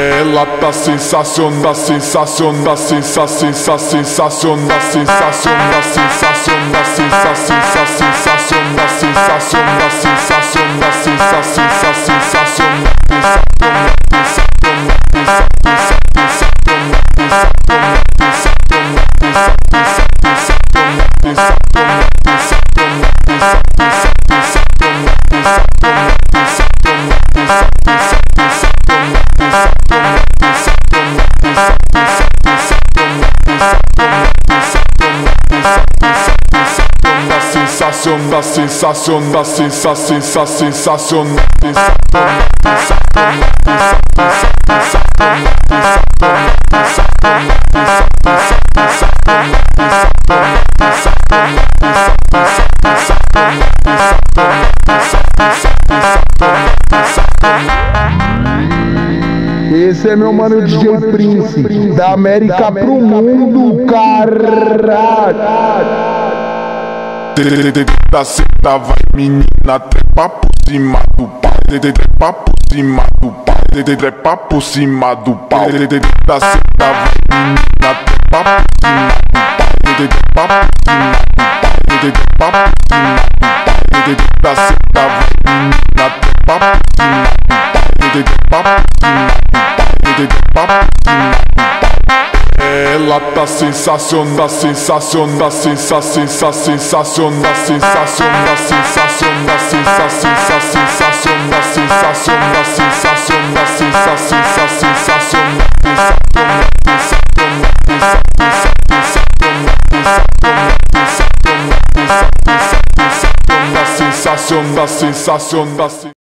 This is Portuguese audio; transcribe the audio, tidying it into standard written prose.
Ela tá sensacional, sensacional, sensacional, sensacional, sensacional, sensacional, sensacional, sensacional, sensacional, sensacional, sensacional, sensacional, sensacional, sensacional. Esse é meu mano DJ Prince, da América pro mundo, caralho. Da seta vai menina, trepa por cima do pau. Trepa por cima do pau. Trepa por cima do pau. Da seta vai menina, trepa por cima do pau. Trepa por cima do pau. Trepa por cima do pau. Da seta vai menina, trepa por cima do pau. Trepa por cima do pau. Trepa por cima do pau. Ela tá sensacional, sensacional, sensacional, sensacional, sensacional, sensacional, sensacional, sensacional, sensacional, sensacional, sensacional, sensacional, sensacional.